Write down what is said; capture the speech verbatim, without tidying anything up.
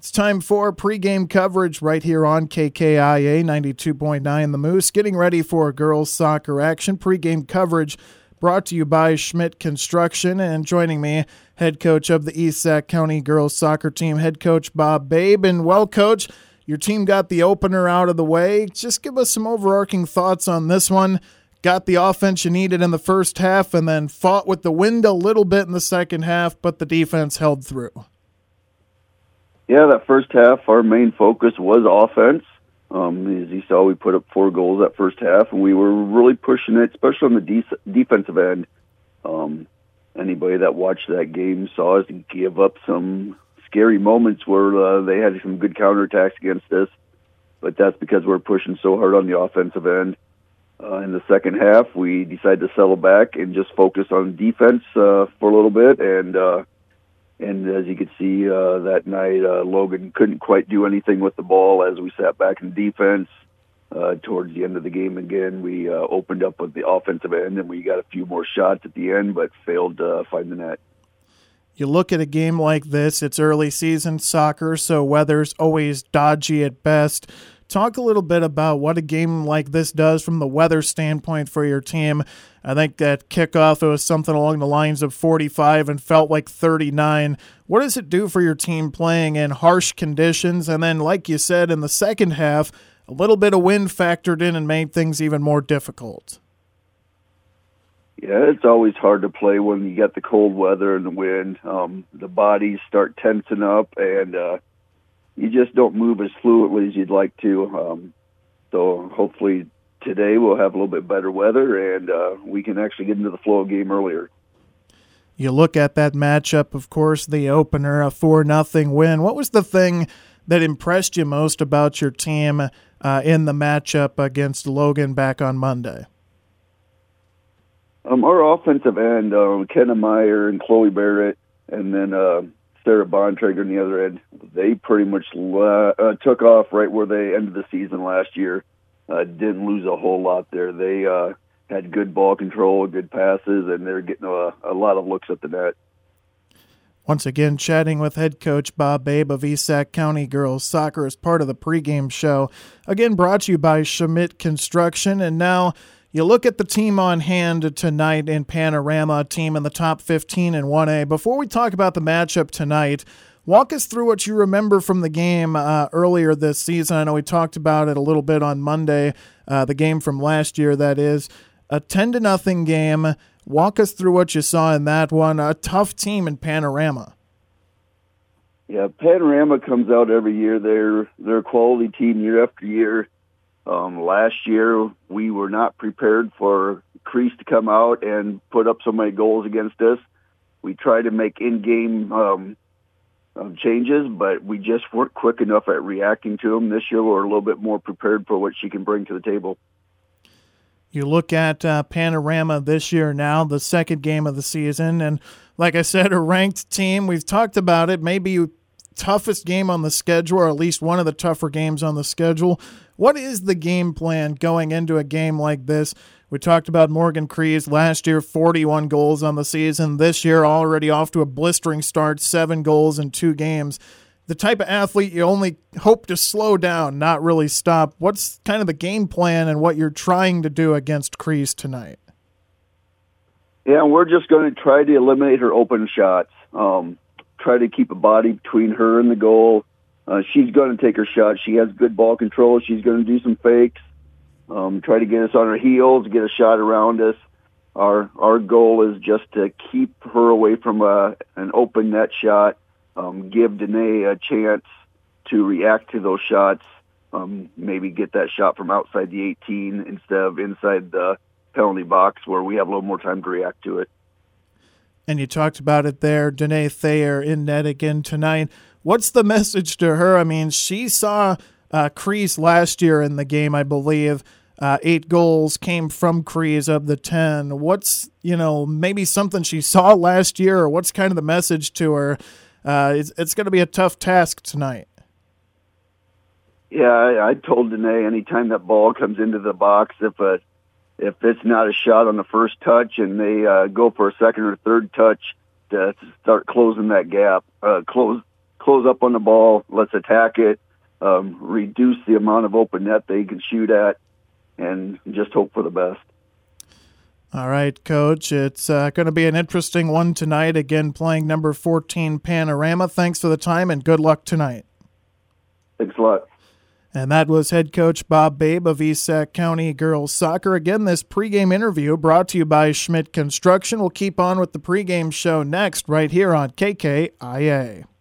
It's time for pregame coverage right here on K K I A ninety-two point nine The Moose. Getting ready for girls soccer action. Pregame coverage brought to you by Schmidt Construction. And joining me, head coach of the East Sac County girls soccer team, head coach Bob Babe. And well, coach, your team got the opener out of the way. Just give us some overarching thoughts on this one. Got the offense you needed in the first half and then fought with the wind a little bit in the second half, but the defense held through. Yeah, that first half, our main focus was offense. Um, as you saw, we put up four goals that first half, and we were really pushing it, especially on the de- defensive end. Um, anybody that watched that game saw us give up some scary moments where uh, they had some good counterattacks against us, but that's because we're pushing so hard on the offensive end. Uh, in the second half, we decided to settle back and just focus on defense uh, for a little bit, and uh, And as you could see uh, that night, uh, Logan couldn't quite do anything with the ball as we sat back in defense. Uh, towards the end of the game again, we uh, opened up with the offensive end, and we got a few more shots at the end, but failed to uh, find the net. You look at a game like this, it's early season soccer, so weather's always dodgy at best. Talk a little bit about what a game like this does from the weather standpoint for your team. I think that kickoff, it was something along the lines of forty-five and felt like thirty-nine. What does it do for your team playing in harsh conditions? And then, like you said, in the second half, a little bit of wind factored in and made things even more difficult. Yeah, it's always hard to play when you get the cold weather and the wind. Um, the bodies start tensing up, and uh, you just don't move as fluidly as you'd like to. Um, so hopefully today we'll have a little bit better weather, and uh, we can actually get into the flow of game earlier. You look at that matchup, of course, the opener, a four nothing win. What was the thing that impressed you most about your team uh, in the matchup against Logan back on Monday? Um, our offensive end, uh, Kenna Meyer and Chloe Barrett, and then uh, Sarah Bontrager on the other end, they pretty much la- uh, took off right where they ended the season last year. Uh, didn't lose a whole lot there. They uh, had good ball control, good passes, and they're getting a, a lot of looks at the net. Once again, chatting with head coach Bob Babe of East Sac County Girls Soccer as part of the pregame show. Again, brought to you by Schmidt Construction. And now you look at the team on hand tonight in Panorama, a team in the top fifteen in one A. Before we talk about the matchup tonight, walk us through what you remember from the game uh, earlier this season. I know we talked about it a little bit on Monday, uh, the game from last year, that is. A ten to nothing game. Walk us through what you saw in that one. A tough team in Panorama. Yeah, Panorama comes out every year. They're, they're a quality team year after year. Um, last year, we were not prepared for Crease to come out and put up so many goals against us. We tried to make in-game um, um, changes, but we just weren't quick enough at reacting to them. This year, we're a little bit more prepared for what she can bring to the table. You look at uh, Panorama this year now, the second game of the season, and like I said, a ranked team. We've talked about it, maybe toughest game on the schedule, or at least one of the tougher games on the schedule. What is the game plan going into a game like this? We talked about Morgan Crees last year, forty-one goals on the season. This year, already off to a blistering start, seven goals in two games. The type of athlete you only hope to slow down, not really stop. What's kind of the game plan and what you're trying to do against Crees tonight? Yeah, we're just going to try to eliminate her open shots. Um, try to keep a body between her and the goal. Uh, she's going to take her shot. She has good ball control. She's going to do some fakes. Um, try to get us on her heels, get a shot around us. Our our goal is just to keep her away from a, an open net shot. Um, give Danae a chance to react to those shots, um, maybe get that shot from outside the eighteen instead of inside the penalty box where we have a little more time to react to it. And you talked about it there, Danae Thayer in net again tonight. What's the message to her? I mean, she saw uh, Crease last year in the game, I believe. Uh, eight goals came from Crease of the ten. What's, you know, maybe something she saw last year, or what's kind of the message to her? Uh, it's it's going to be a tough task tonight. Yeah, I, I told Danae anytime that ball comes into the box, if a, if it's not a shot on the first touch and they uh, go for a second or third touch to start closing that gap, uh, close close up on the ball. Let's attack it. Um, reduce the amount of open net they can shoot at, and just hope for the best. All right, Coach. It's uh, going to be an interesting one tonight. Again, playing number fourteen Panorama. Thanks for the time, and good luck tonight. Thanks a lot. And that was head coach Bob Babe of East Sac County Girls Soccer. Again, this pregame interview brought to you by Schmidt Construction. We'll keep on with the pregame show next right here on K K I A.